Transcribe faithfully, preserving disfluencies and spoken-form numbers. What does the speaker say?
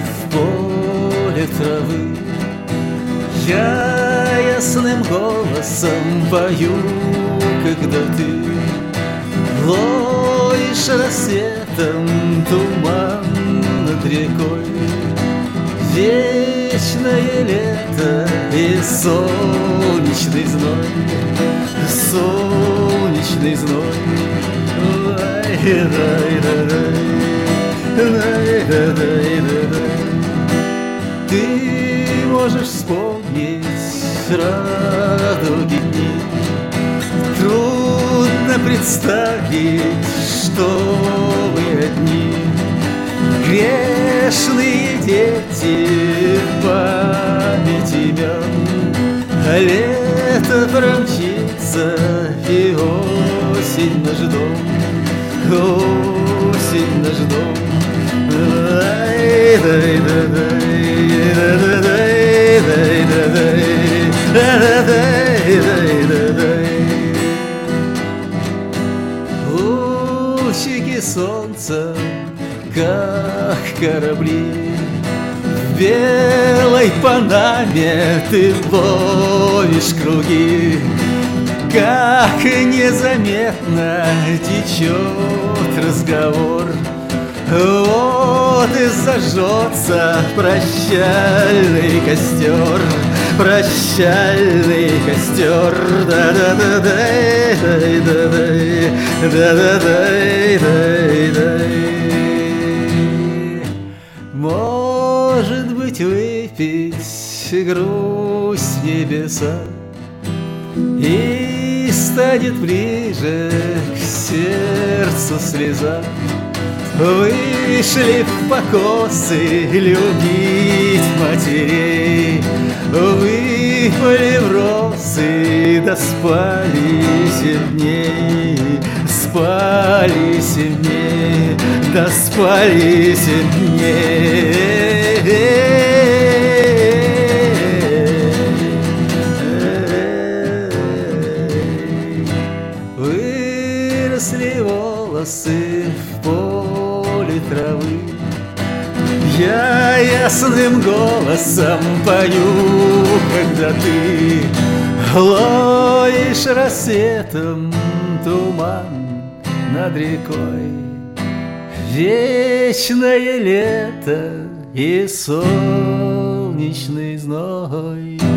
в поле травы. Я ясным голосом пою, когда ты ловишь рассветом туман над рекой. Вечное лето и солнечный зной, солнечный зной. Ты можешь вспомнить радуги дни. Трудно представить, что вы одни, грешные дети памяти имен. А лето промчится, и осень наш дом, осень наш дом. Лучики солнца, как корабли, в белой панаме ты ловишь круги. Как незаметно течет разговор, вот и зажжется прощальный костер, прощальный костер. Да-да-да-дай, да-да-дай, да-да-дай. Может быть, выпить грусть в небеса, и станет ближе к сердцу слеза. Вышли в покосы любить матерей, выпали в росы, да спали семь дней, спали семь дней, да спали семь дней. Выросли волосы в поле травы. Я ясным голосом пою, когда ты ловишь рассветом туман над рекой. Вечное лето и солнечный зной.